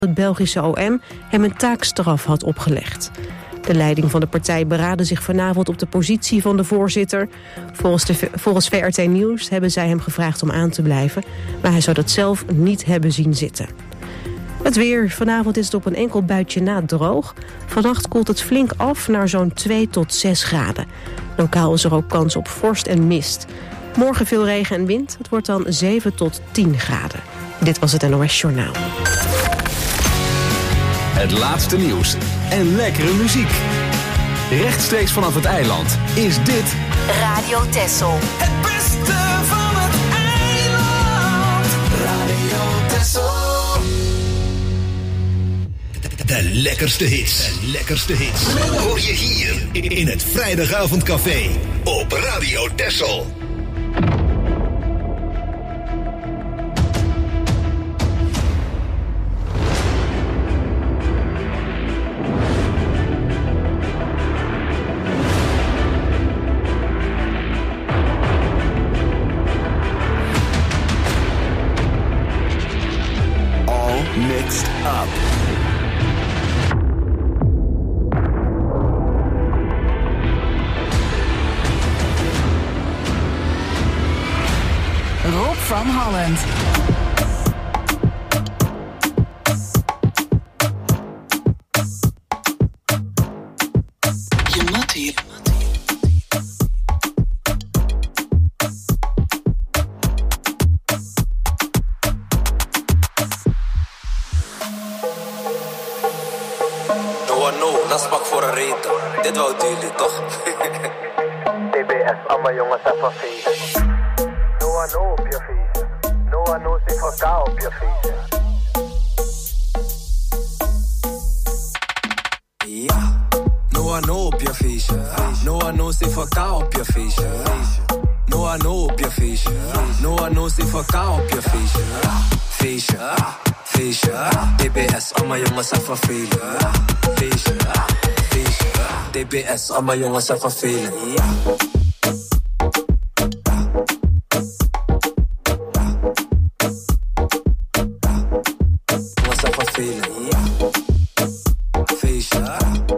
Het Belgische OM hem een taakstraf had opgelegd. De leiding van de partij beraadde zich vanavond op de positie van de voorzitter. Volgens VRT Nieuws hebben zij hem gevraagd om aan te blijven, maar hij zou dat zelf niet hebben zien zitten. Het weer. Vanavond is het op een enkel buitje na droog. Vannacht koelt het flink af naar zo'n 2 tot 6 graden. Lokaal is er ook kans op vorst en mist. Morgen veel regen en wind. Het wordt dan 7 tot 10 graden. Dit was het NOS Journaal. Het laatste nieuws en lekkere muziek. Rechtstreeks vanaf het eiland is dit Radio Texel. Het beste van het eiland. Radio Texel. De lekkerste hits. Hoor je hier in het Vrijdagavondcafé op Radio Texel. All mixed up. Rob from Holland. Je moet hier. No, dat is pak voor een reden. Dit wou jullie toch? TBS, allemaal jongens even feesten. No op je feesten. No zit voor kou op je feesten. Ja, no op je feestje. No zit voor kou op je feestje. No op je feestje. No zit voor kou op je feestje. Feestje, TBS, allemaal jongens even velen. Feestje, TBS, allemaal jongens even velen. Jongens even velen. Feestje,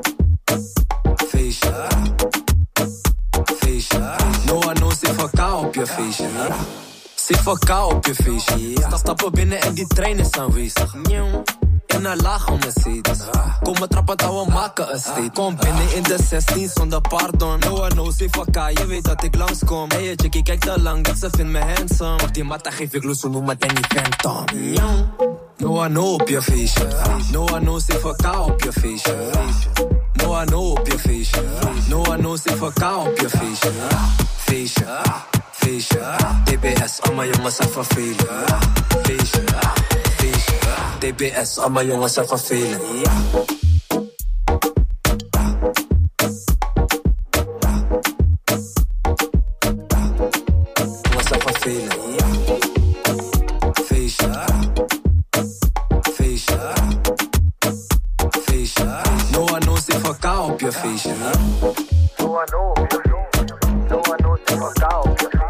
no zit voor kou op je feestje. Zit voor kou op je feestje. Stappen binnen en die trein is aanwezig. In een lage Mercedes. Kom maar trappen, touwen maken een steed. Kom binnen in de 16 zonder pardon. No zit voor kou, je weet dat ik langskom. Hey, je chickie kijkt te lang, dat ze vindt me handsome. Op die matta geef ik los, zo noem maar Danny Phantom. No op je feestje. No zit voor kou op je feestje. No op je feestje. No zit voor kou op je feestje. Feestje, TBS, allemaal jongens even velen. Feestje, TBS, allemaal jongens even velen. Jongens even velen. Feestje, no zit voor kou op je feestje. No op je feesten. No zit voor kou op je feesten.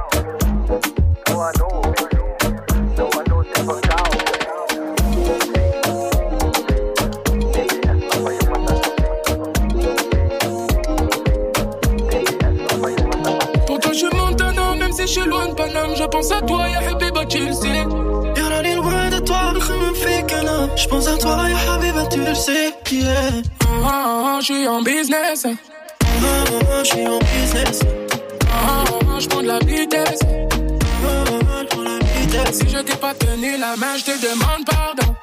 Je suis loin de Paname, je pense à toi, ya Habiba, tu le sais. Y'a rien loin de toi, me fait qu'un an. Je pense à toi, ya Habiba, tu le sais. Yeah. Je suis en business. Je suis en business. Je prends de la vitesse. Si je t'ai pas tenu la main, je te demande pardon.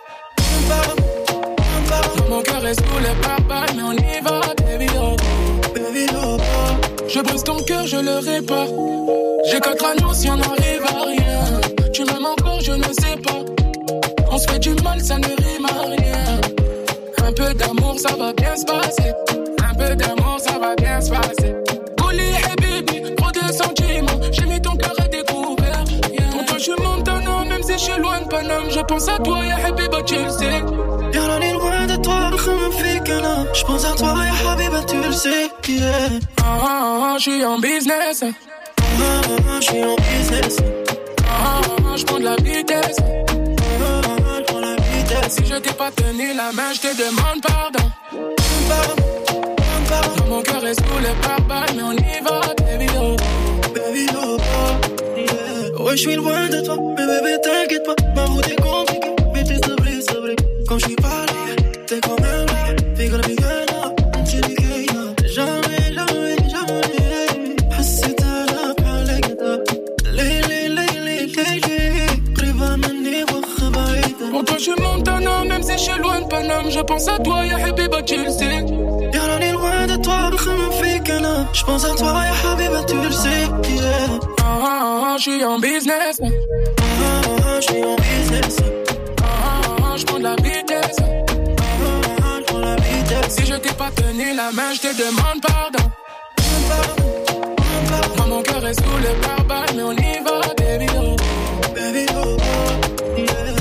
Mon cœur est sous le pare-balles, mais on y va, baby, oh. Baby, oh. Je brise ton cœur, je le répare. J'ai 4 anneaux si on n'arrive à rien. Tu m'aimes encore, je ne sais pas. On se fait du mal, ça ne rime à rien. Un peu d'amour, ça va bien se passer. Un peu d'amour, ça va bien se passer. Oli et baby, trop de sentiments. J'ai mis ton cœur à découvert. Yeah. Pour toi, je suis Montana, même si je suis loin de Paname. Je pense à toi, ya Habiba, tu le sais. Y'a rien loin de toi, me fait qu'un an. Je pense à toi, ya Habiba, tu le sais. Yeah. Je suis en business. Je suis en business. Je prends de la vitesse. Si je t'ai pas tenu la main, je te demande pardon. Dans mon cœur est sous le pare-balles, mais on y va, baby oh. Baby oh, yeah. Ouais, je suis loin de toi, mais bébé t'inquiète pas, ma route est compliquée, mais t'es sabré. Quand je suis pas là, t'es quand même là, figure là, tu dis que jamais. حسيت انا بحالك ليلي قريبة مني وخ بعيدة. Pour toi je suis Montana, même si je suis loin de Paname, je pense à toi, ya Habiba, tu le sais. يا راني loin de toi, بخمم فيك انا, je pense à toi, ya Habiba, tu le sais. Je suis en business. Je suis en business. Je prends de la vitesse. Si je t'ai pas tenu la main, je te demande pardon. Moi mon cœur est sous le pare-balles, mais on y va, baby oh. Baby oh, yeah.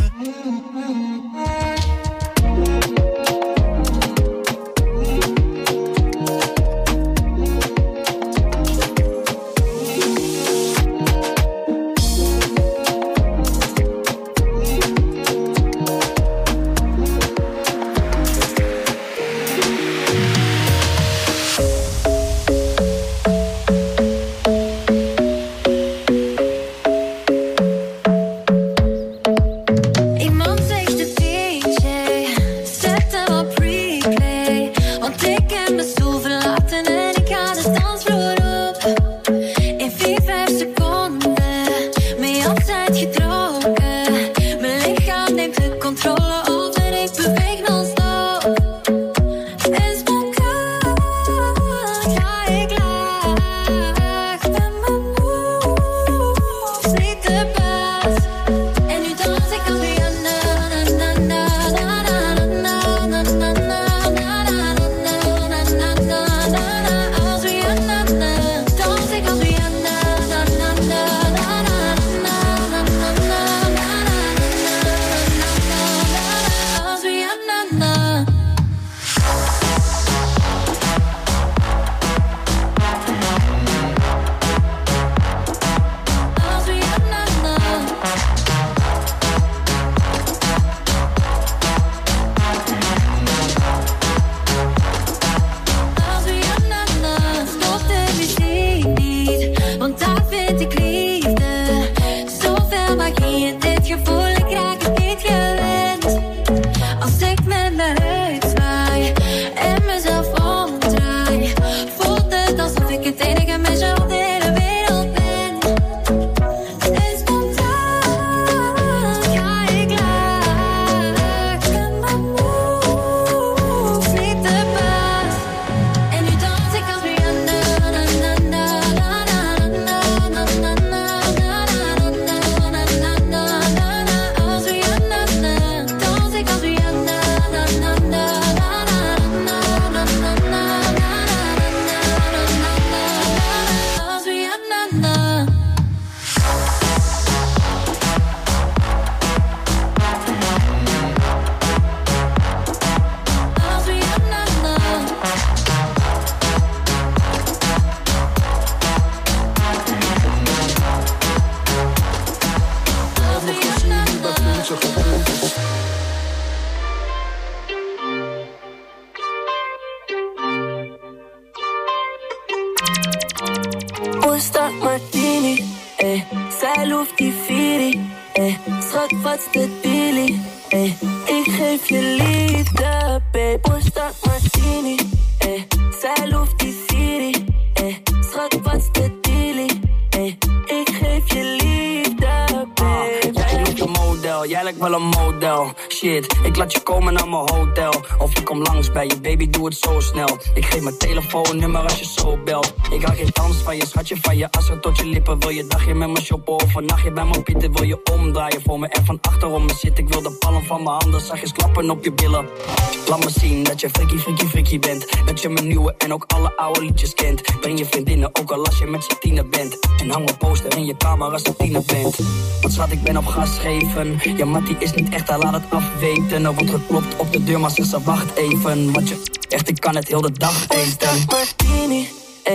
Ik laat je komen naar mijn hotel. Of ik kom langs bij je, baby, doe het zo snel. Ik geef mijn telefoonnummer als je zo belt. Ik haal geen dans van je, schatje, van je assen tot je lippen. Wil je dagje met me shoppen of een nachtje bij me pieten? Wil je omdraaien voor me en van achterom me zitten? Ik wil de palm van mijn handen zachtjes klappen op je billen. Laat me zien dat je freaky bent. Dat je mijn nieuwe en ook alle oude liedjes kent. Breng je vriendinnen, ook al als je met z'n tiener bent. En hang een poster in je kamer als je tiener bent. Want schat, ik ben op gas geven. Ja, Mattie is niet echt, hij laat het afweten. Er wordt geklopt op de deur, maar ze wacht even. Want je, echt, ik kan het heel de dag eten. Martini,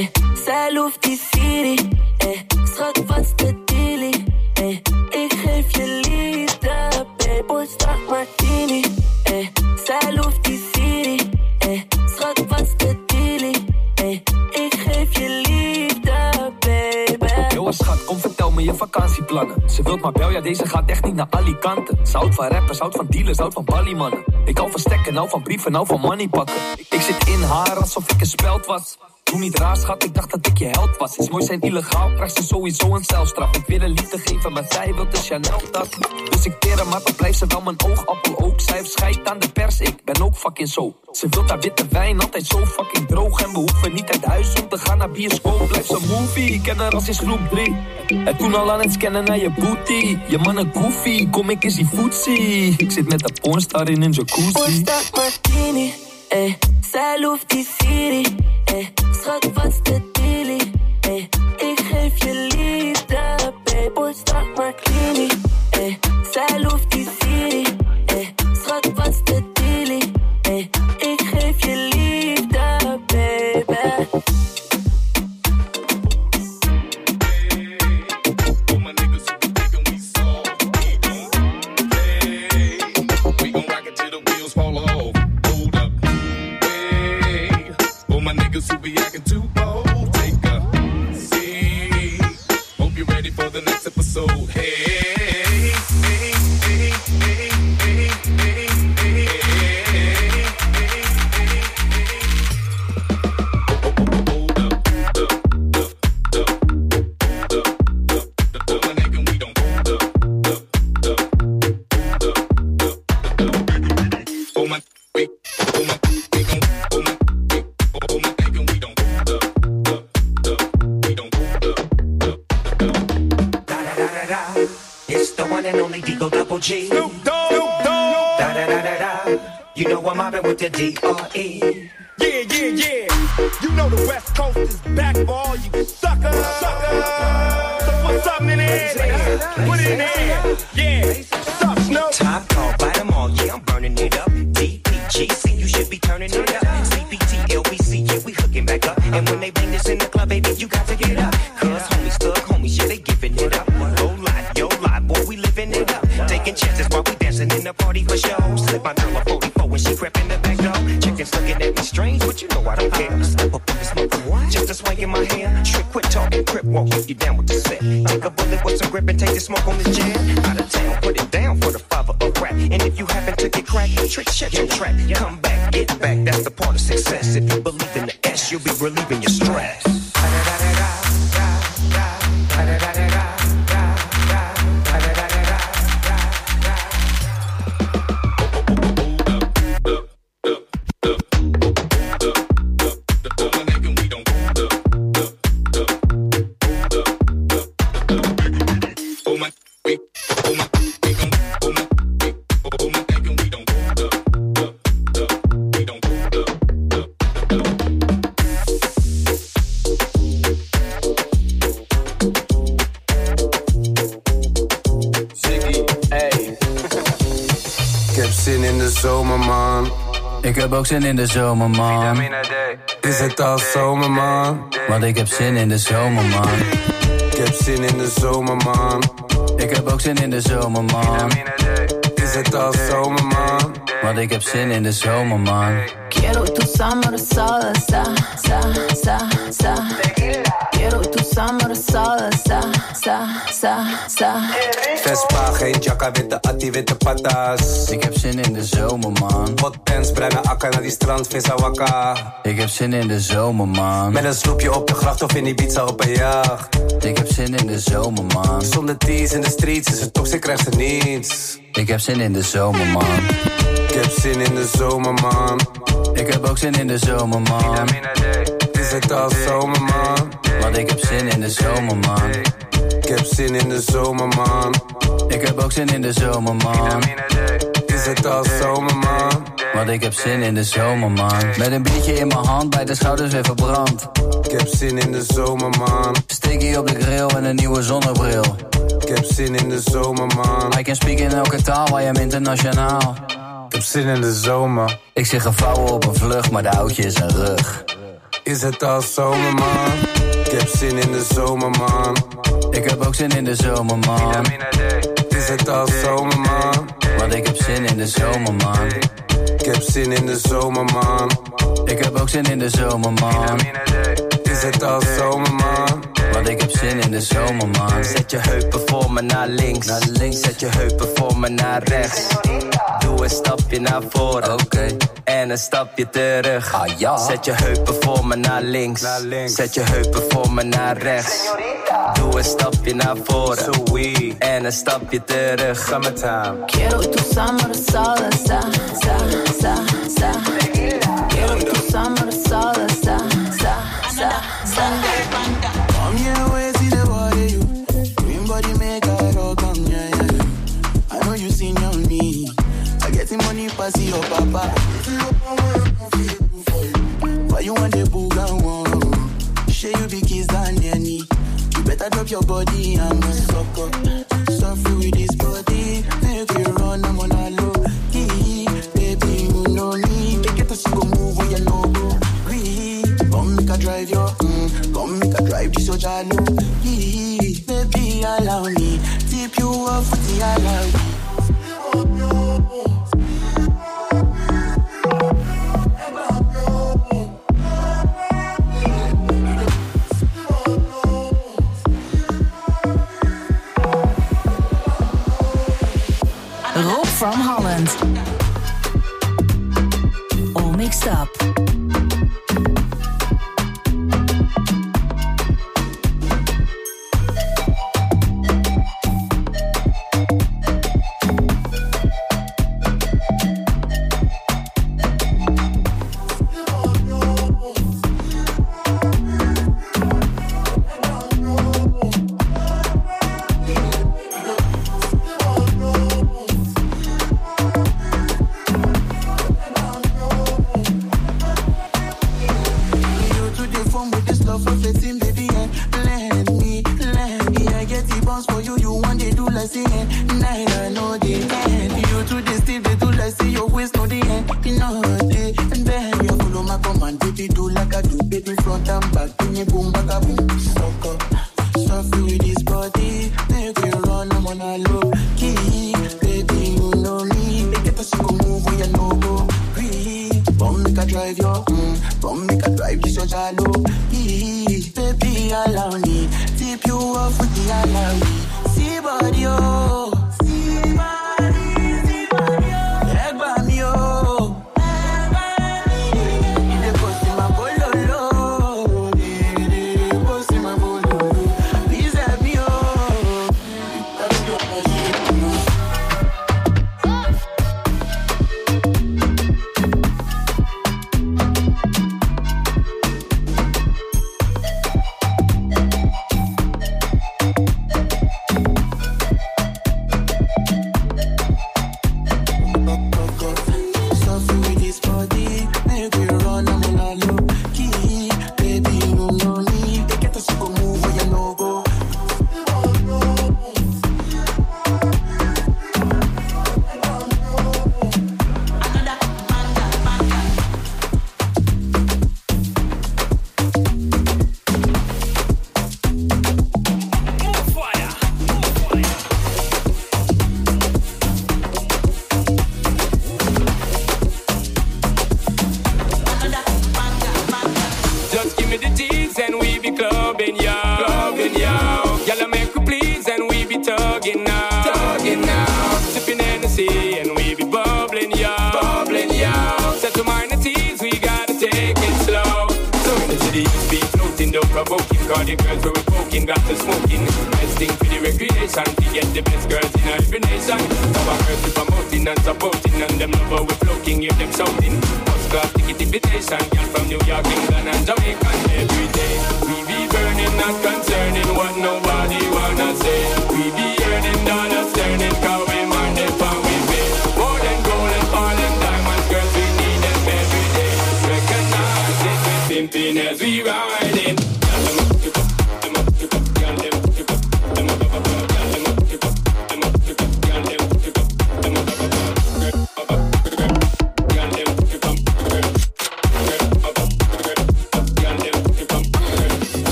zij loeft die Siri, schat, wat's de dealie, ik geef je liefde, babe, start Martini. zij loeft die Siri. Schat, wat's de dealie? Ik geef je liefde, baby. Yo, schat, kom vertel me je vakantieplannen. Ze wilt maar bel, ja, deze gaat echt niet naar Alicante. Ze houdt van rappers, houdt van dealers, houdt van balliemannen. Ik hou van stekken, hou van brieven, hou van money pakken. Ik zit in haar alsof ik een speld was. Doe niet raar, schat, ik dacht dat ik je held was. Is mooi zijn illegaal, krijgt ze sowieso een celstraf. Ik wil een liefde geven, maar zij wil de Chanel-tas. Dus ik teer hem, maar dan blijft ze wel mijn oogappel ook. Zij heeft scheid aan de pers, ik ben ook fucking zo. Ze wil haar witte wijn, altijd zo fucking droog. En we hoeven niet uit huis om te gaan naar bioscoop. Blijf zo'n movie, ik ken haar als is groep 3. En toen al aan het scannen naar je booty. Je man een goofy, kom ik eens die footsie. Ik zit met de pornstar in een jacuzzi. Pornstar martini, zij loeft die Siri. Schat, wat's de dealie? Ik geef je liefde, babe. Pornstar martini, zij loeft die Siri. Schat, wat's de dealie? Ik geef je liefde, baby. Who be acting too bold? Take a seat. Hope you're ready for the next episode. Hey, hey, hey, hey, hey, hey, hey, hey, hold up, my nigga, we don't hold up, oh my, we gon', oh my. It's the one and only Digo Double G. Snoop Dogg. Da da da da da. You know I'm mobbing with the D.R.E. Yeah, yeah, yeah. You know the West Coast is back for all you suckers. So put something in the air. Put it in the air. Yeah. Suck, Snoop. Top dog, bite them all. Yeah, I'm burning it up. DPGC, you should be turning it up. CPT, LBC, yeah, we hooking back up. And when they bring this in the club, baby, you got to get up. Cause homies, thug homies, yeah, they giving it up. Yo lie, boy, we living it up. Taking chances while we dancing in the party for show. Slip my girl a 44 when she crept in the back door. Chickens looking at me strange, but you know I don't care. Step up in the smoke, just a swing in my hair. Trick, quit talking, crip walk if you down with the set. Take a bullet with some grip and take the smoke on this jam. Out of town, put it down for the father of rap. And if you happen to get cracked, trick, check your track. Come back, get back, that's the part of success. If you believe in the S, you'll be relieving your stress. Ik heb ook zin in de zomer, man. Is het al zomer, man? Want ik heb zin in de zomer, man. Ik heb zin in de zomer, man. Ik heb ook zin in de zomer, man. Is het al zomer, man? Want ik heb zin in de zomer, man. Quiero tu summer salsa, sa, sa, sa. Quiero tu summer salsa, sa, sa, sa. Vespa, geen jacka, witte attie, witte patas. Ik heb zin in de zomer, man. Hotpants, bruine akka, naar die strand, visa wakka. Ik heb zin in de zomer, man. Met een sloepje op de gracht of in Ibiza op een jacht. Ik heb zin in de zomer, man. Zonder tees in de streets, is het toxic, krijgt ze niets. Ik heb zin in de zomer, man. Ik heb zin in de zomer, man. Ik heb ook zin in de zomer, man. Is het al zomer, man? Want ik heb zin in de zomer, man. Ik heb zin in de zomer, man. Ik heb ook zin in de zomer, man. Is het al zomer, man? Want ik heb zin in de zomer, man. Met een biertje in mijn hand, bij de schouders weer verbrand. Ik heb zin in de zomer, man. Steekie op de grill en een nieuwe zonnebril. Ik heb zin in de zomer, man. I can speak in elke taal, I am internationaal. Ik heb zin in de zomer. Ik zie gevouwen op een vlucht, maar de oudje is een rug. Is het al zomer, man? Ik heb zin in de zomer, man. Ik heb ook zin in de zomer, man. Is het al zomer, man? Want ik heb zin in de zomer, man. Ik heb zin in de zomer, man. Ik heb ook zin in de zomer, man. Is het al zomer, man? Want ik heb zin in de zomer, man. Zet je heupen voor me naar links. Zet je heupen voor me naar rechts. Doe een stapje naar voren. Oké. En een stapje terug. Ah, ja. Zet je heupen voor me naar links. Zet je heupen voor me naar rechts. Doe een stapje naar voren. En een stapje terug. Summertime. Quiero tu summer salsa, sa, sa, sa. Quiero tu summer salsa, sa, sa, sa. Come here, where see the body you. Green body make I rock on, yeah, yeah. I know you seen on me. I get the money pass your papa. Why you want the boogan one? Share you be kiss than any. You better drop your body and suck up. Suffer with this body. Make you run, I'm on a low. Baby, you know me. Take it to go move where you know go. Come make a drive your, come make a drive this your jalo. Baby, allow me. Tip you off with the allow me. Rob from Holland. All mixed up.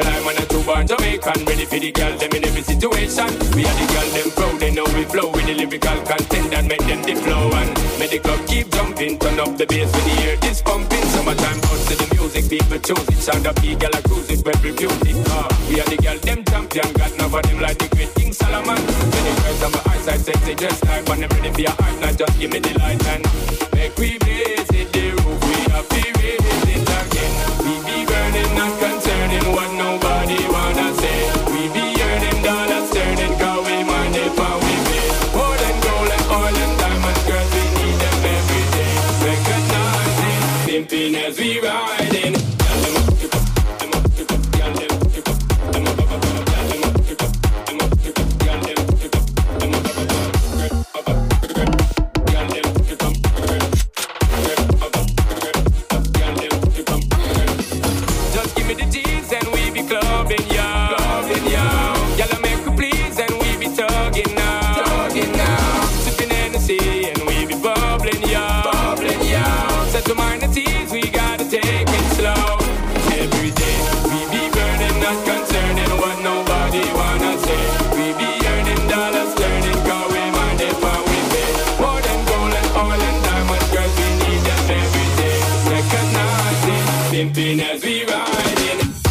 Jamaican, ready for the girl, them in every situation. We are the girl, them proud, they know we flow with the lyrical content and make them the flow. And make the club keep jumping, turn up the bass when you hear this pumping. Summertime bounce to the music, people choose it. Sound up, the girl a cruise it, well refuse it. We are the girl, them champion, got none of them like the great King Solomon. When the girls on my eyesight sexy, just like when I'm ready for your heart, now just give me the light and make we blaze it, the roof, we have to raise it again. We be burning, not concerning what nobody wanna say. We be earning dollars, turning, cause we mind it how we pay. More than gold and oil and diamonds, girls, we need them every day. Recognizing, pimping as we riding. As we ride in.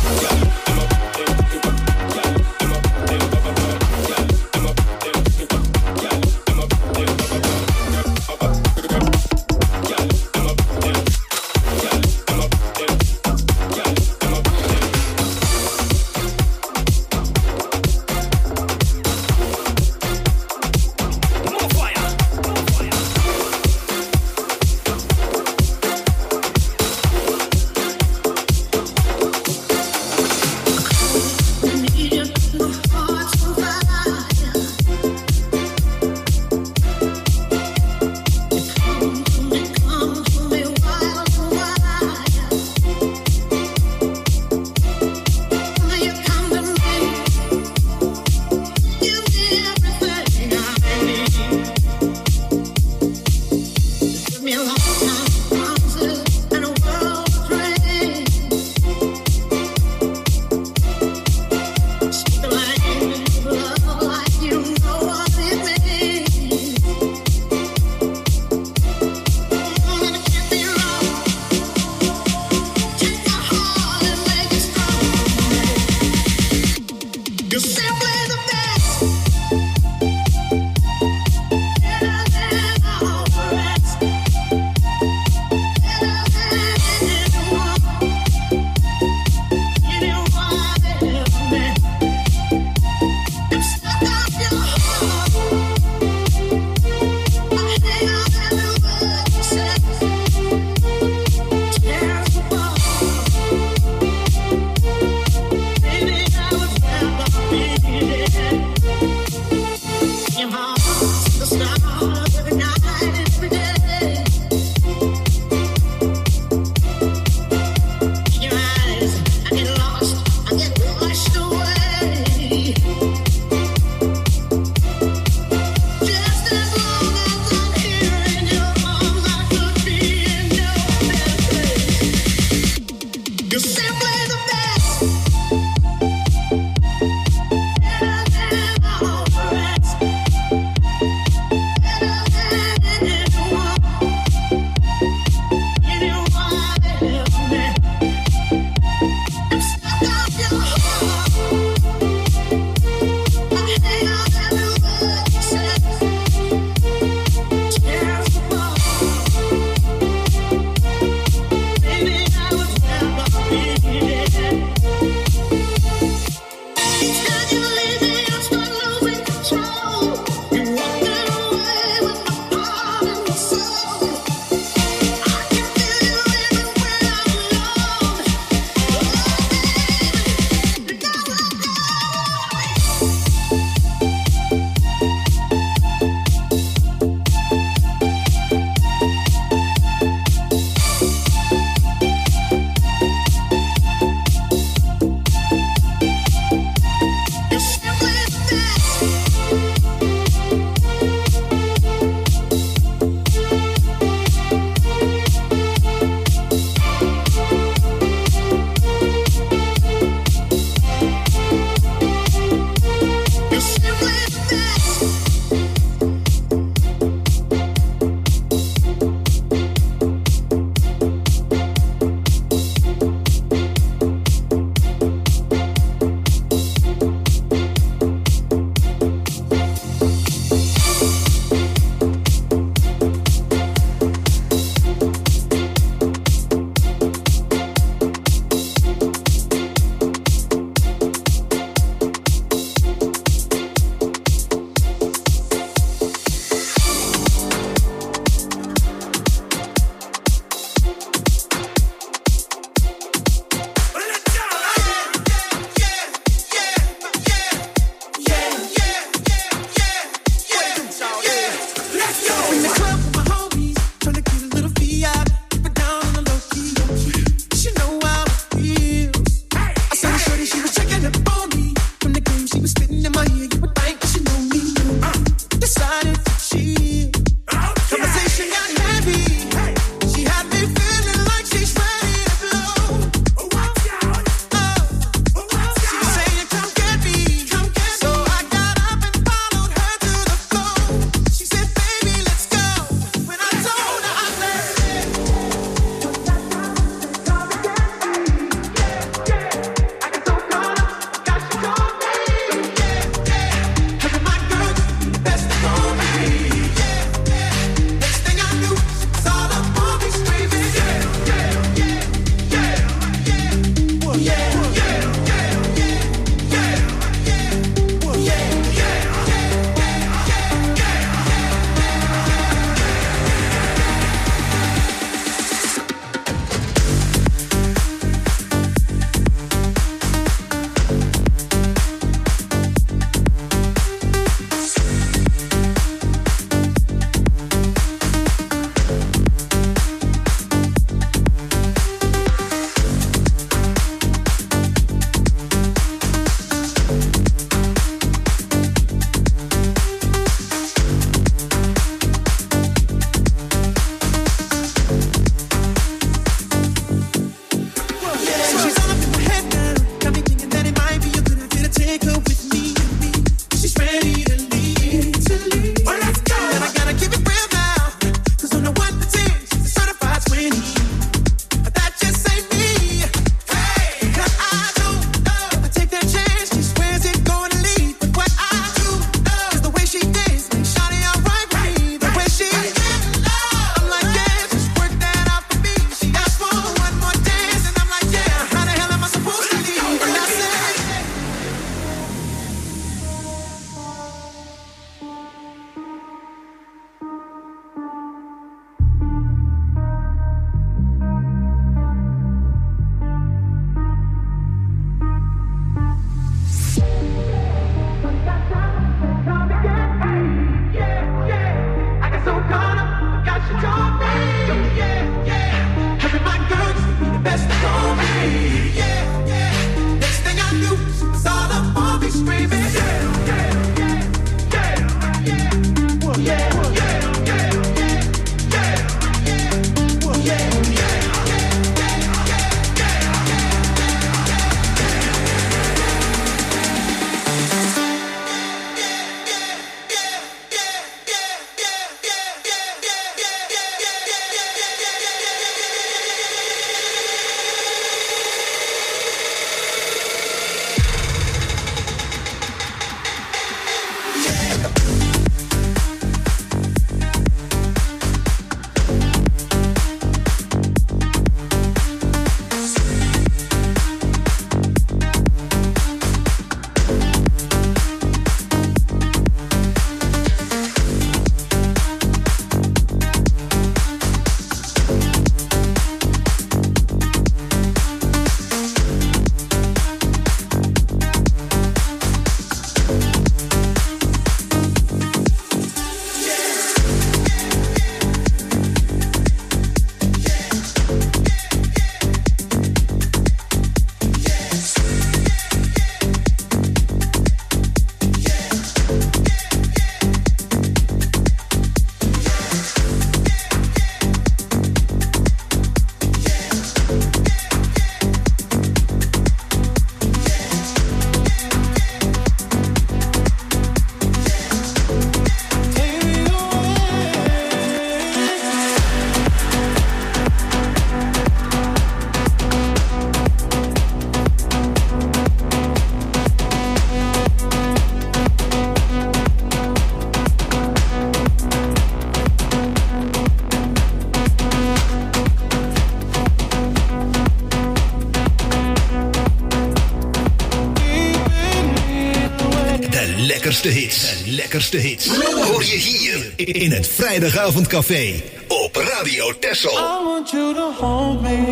lekkerste hits hoor je hier in het Vrijdagavondcafé op Radio Texel. I want you to hold me,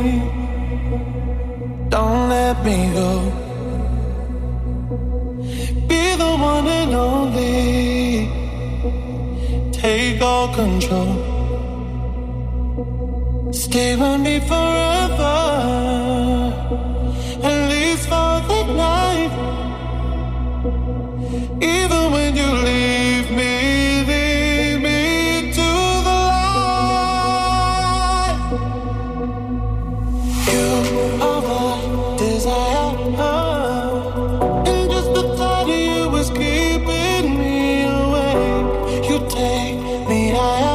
don't let me go. Be the one and only, take all control. Stay with me forever, at least for the night. Even when you leave me to the light. You are my desire, and just the thought of you is keeping me awake. You take me higher.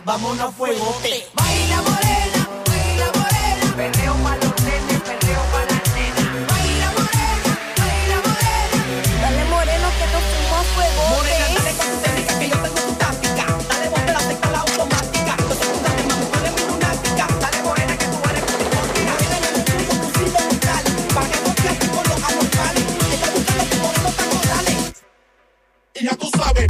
vámonos a fuegote. Baila morena, perreo pa' los nenes, perreo pa' las nenas. Baila morena, dale moreno que nos fuimos a fuegote. Morena, dale con tu técnica que yo tengo tu táctica. Dale vos te la tecla la automática. Yo sé que tú dale mami, tú eres mi lunática. Dale morena que tú eres mi cortina. Dale con tu silbo brutal, pa' que no te aquí con los anormales. Está buscando que moreno está corrales. Y ya tú sabes.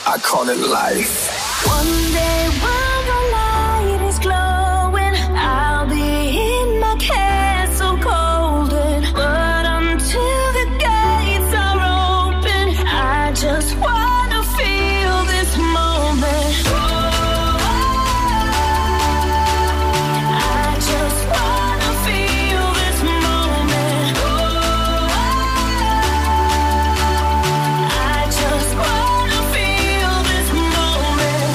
I call it life. One day while the light is glowing, I'll be in my castle golden. But until the gates are open, I just wanna feel this moment. I just wanna feel this moment. I just wanna feel this moment.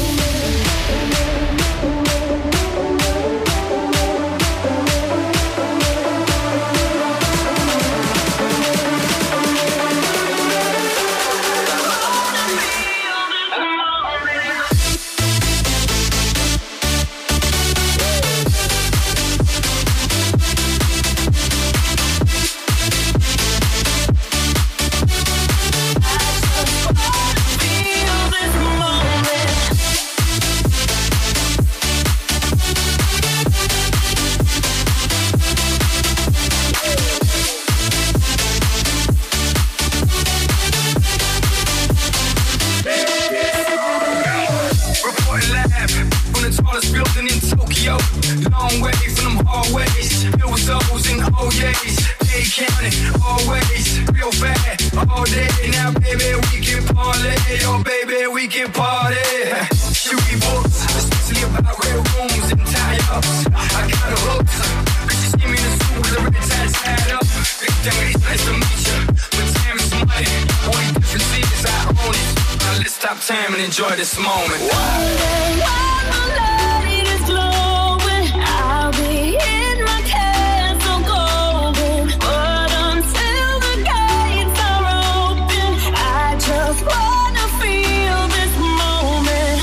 Reporting live from the tallest building in Tokyo. Long way from them hallways. Filled with O's and O's. They counting always. Real bad all day. Now, baby, we can parlay. Oh, baby, we can party. Should we books, especially about red rooms and tie-ups. I got a hook. Bitches give me the suit with the red ties tied up. Big thing, it's nice to meet you. But time is money. Only difference is I own it. Now let's stop time and enjoy this moment. One day while the light is glowing, I'll be in my castle golden. But until the gates are open, I just wanna feel this moment.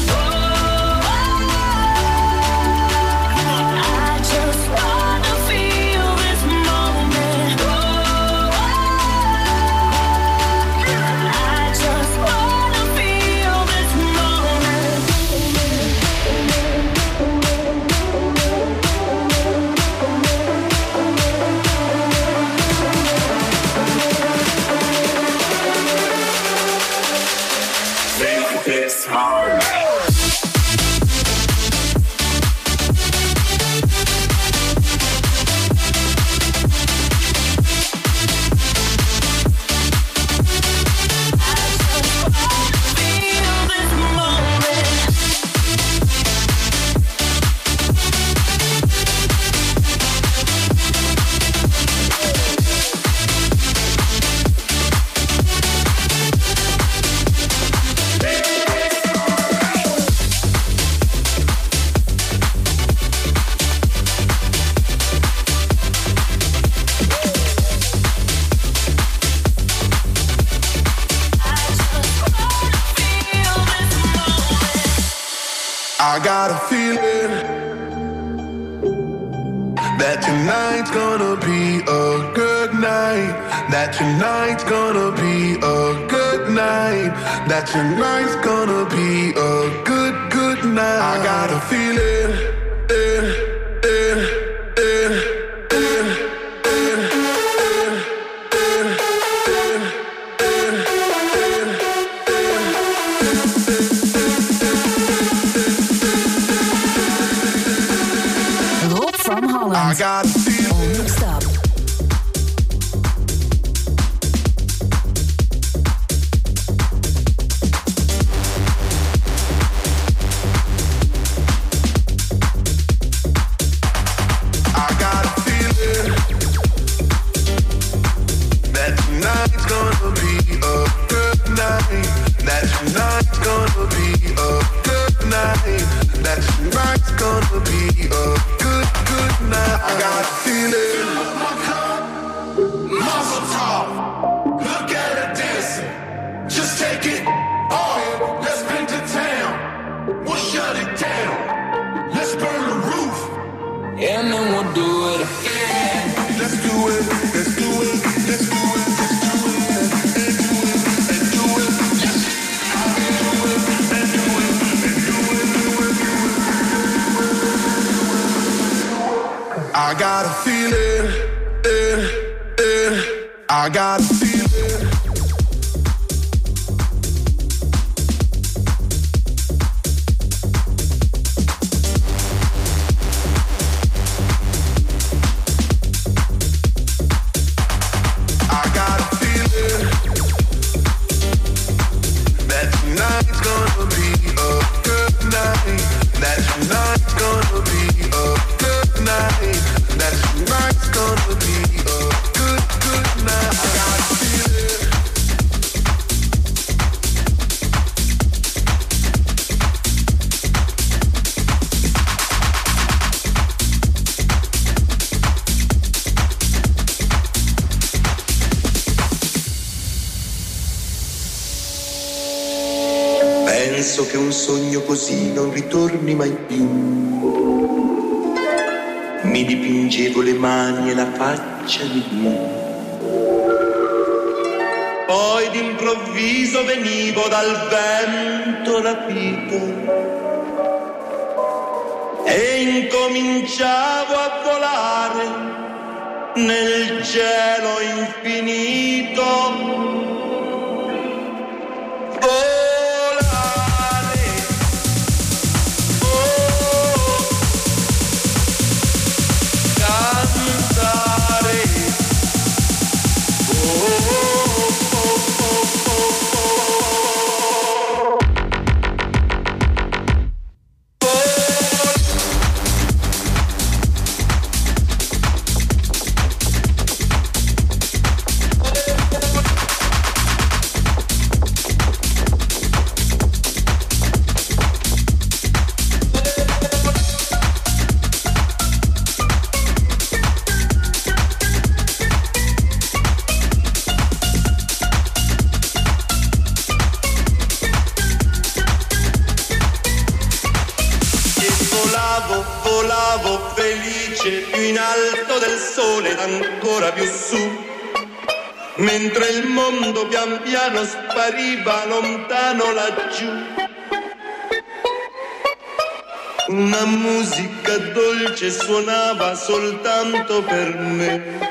I just wanna feel this moment. I just wanna feel this moment. Feel this moment. I got a feeling that tonight's gonna be a good night. That tonight's gonna be a good night. That tonight's gonna be a good night. I got a feeling. Rob from Holland. I got a feeling. Mixed up. I got a feeling that tonight's gonna be a good night. That tonight's gonna be a good night. That tonight's gonna be a good night. I got a feeling. Mazel tov. Look at her dancing. Just take it all in. Let's bring to town. We'll shut it down. Let's burn the roof. And then we'll do it again. Let's do it. Let's do it. Let's do it. Let's do it. And do it. And do it. Yes. And do it. And do it. And do it. I got a feeling. I got a feeling. Penso che un sogno così non ritorni mai più. Mi dipingevo le mani e la faccia di blu. Poi d'improvviso venivo dal vento rapito e incominciavo a volare nel cielo infinito. Volavo felice più in alto del sole ed ancora più su, mentre il mondo pian piano spariva lontano laggiù. Una musica dolce suonava soltanto per me.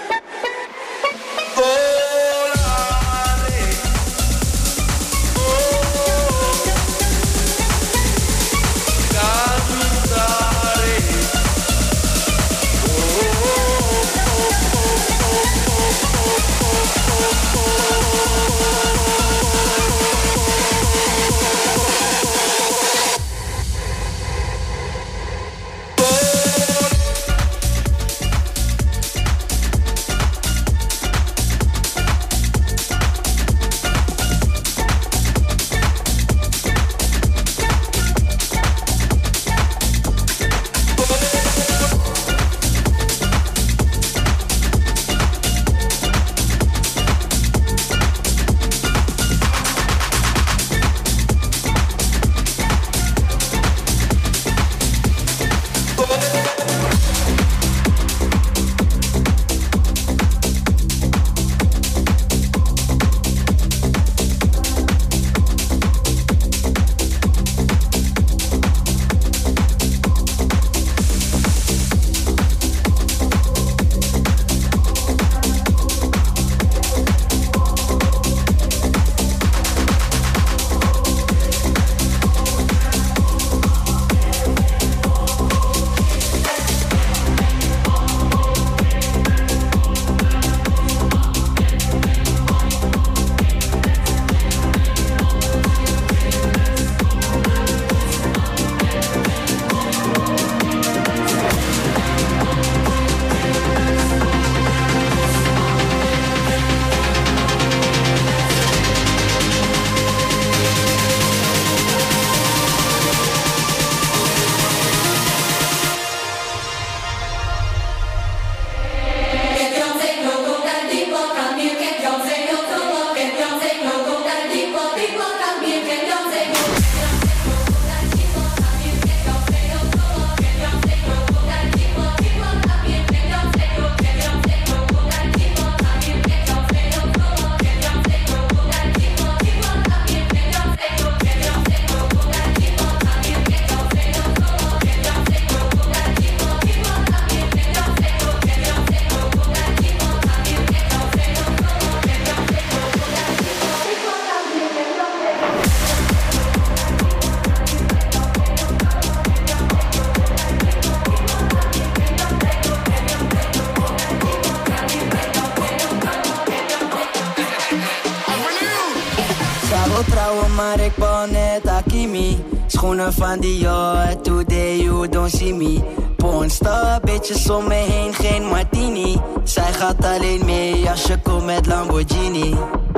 maar ik bouw net Akimi. Schoenen van Dior, today you don't see me. Pornstar, bitches om me heen, geen martini. Zij gaat alleen mee als je komt met Lamborghini.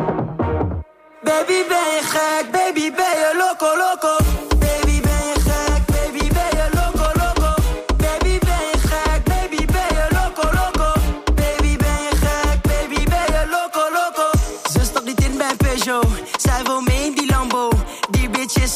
Baby ben je gek, baby ben je loco loco. Baby ben je gek, baby ben je loco loco. Baby ben je gek, baby ben je loco loco. Baby ben je gek, baby ben je loco loco. Ze stapt niet in bij Peugeot, zij wil mee in die Lambo. Die bitch is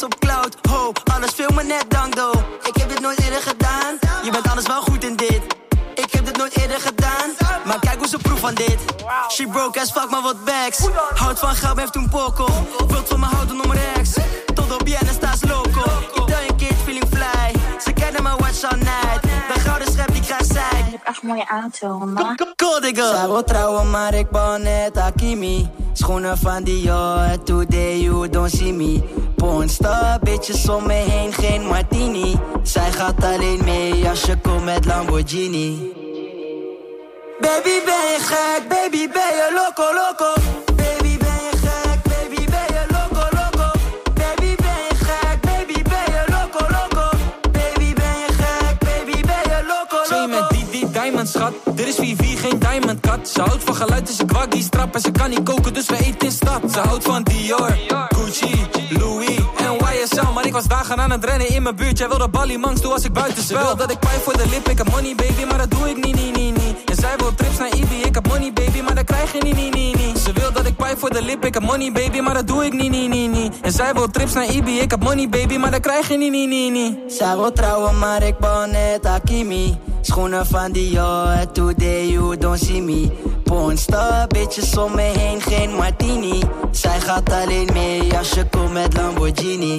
broke as fuck, maar wat bags. Houd van geld, maar heeft toen poko. Wilt van me houden, nummer X. Tot op Bien, staat loco. Italian kid, feeling fly. Ze kennen me watch all night. De gouden schep, die krijgt zij. Je hebt echt mooie auto, man. Cool, digga. Zij wil trouwen, maar ik bouw net Hakimi. Schoenen van Dior, today you don't see me. Pornstar, bitches om me heen, geen martini. Zij gaat alleen mee als je komt met Lamborghini. Baby, ben je gek? Baby, ben je loco, loco? Baby, ben je gek? Baby, ben je loco, loco? Baby, ben je gek? Baby, ben je loco, loco? Baby, ben je gek? Baby, ben je loco, loco? Twee met die diamond, schat. Dit is Vivi, geen diamond cut. Ze houdt van geluid, dus ik wak die strap. En ze kan niet koken, dus we eten in stad. Ze houdt van Dior, Gucci, Louis en YSL. Maar ik was dagen aan het rennen in mijn buurt. Jij wilde ballymangs doen als ik buiten spel. Ze wil dat ik pijp voor de lip, ik heb money baby, maar dat doe ik niet. En zij wil trips naar Ibi, ik heb money baby, maar dat krijg je niet. Ze wil dat ik pijp voor de lip, ik heb money baby, maar dat doe ik niet. En zij wil trips naar Ibi, ik heb money baby, maar dat krijg je niet. Zij wil trouwen, maar ik bouw net Hakimi. Schoenen van Dior, today you don't see me. Pornstar, bitches om me heen, geen martini. Zij gaat alleen mee als je komt met Lamborghini.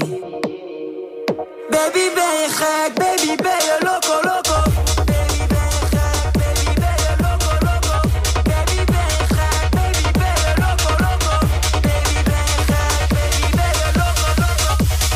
Baby, ben je gek? Baby, ben je loco, loco? Baby, ben je gek? Baby, ben je loco, loco? Baby, ben je gek? Baby, ben je loco, loco? Baby, ben je gek? Baby, ben je loco, loco?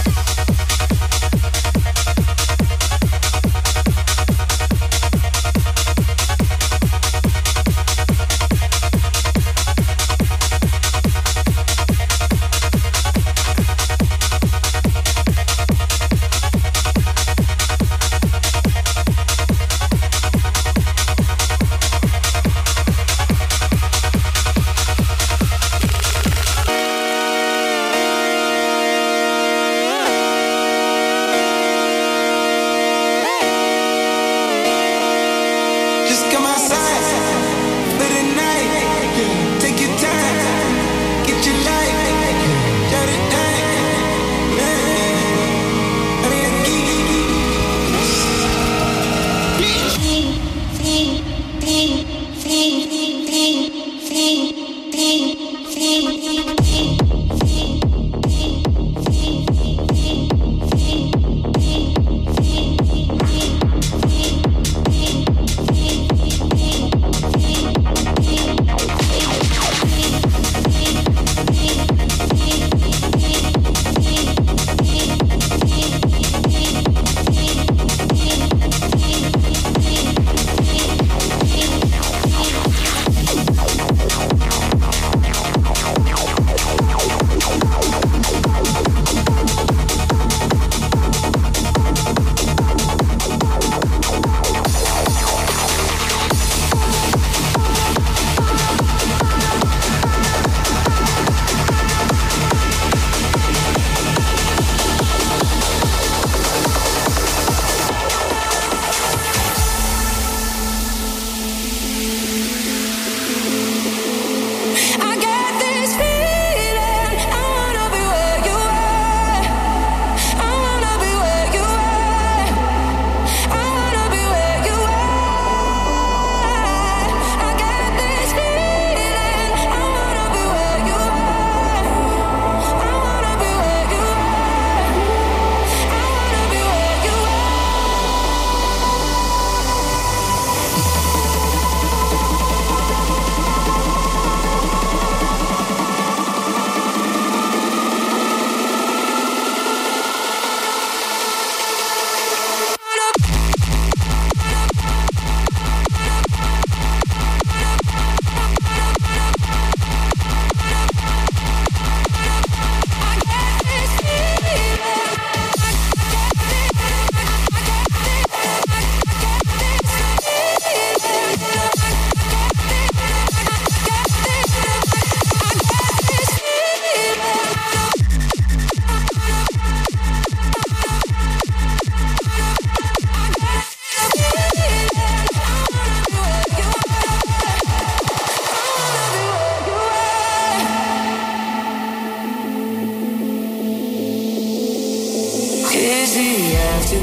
to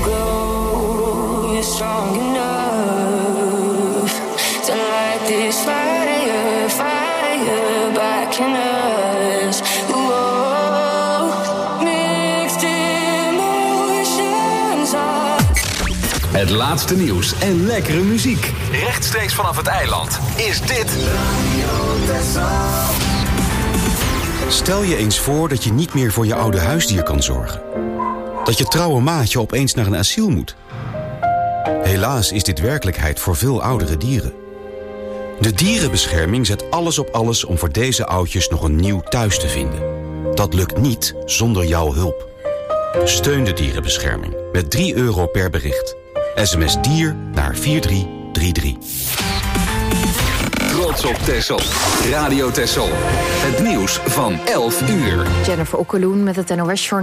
grow. You're strong enough to light this fire, fire. happiness. Whoa, mixed emotions are... Het laatste nieuws en lekkere muziek. Rechtstreeks vanaf het eiland is dit... Stel je eens voor dat je niet meer voor je oude huisdier kan zorgen. Dat je trouwe maatje opeens naar een asiel moet. Helaas is dit werkelijkheid voor veel oudere dieren. De dierenbescherming zet alles op alles om voor deze oudjes nog een nieuw thuis te vinden. Dat lukt niet zonder jouw hulp. Steun de dierenbescherming met €3 per bericht. SMS dier naar 4333. Trots op Texel. Radio Texel. Het nieuws van 11 uur. Jennifer Okkeloen met het NOS-journaal.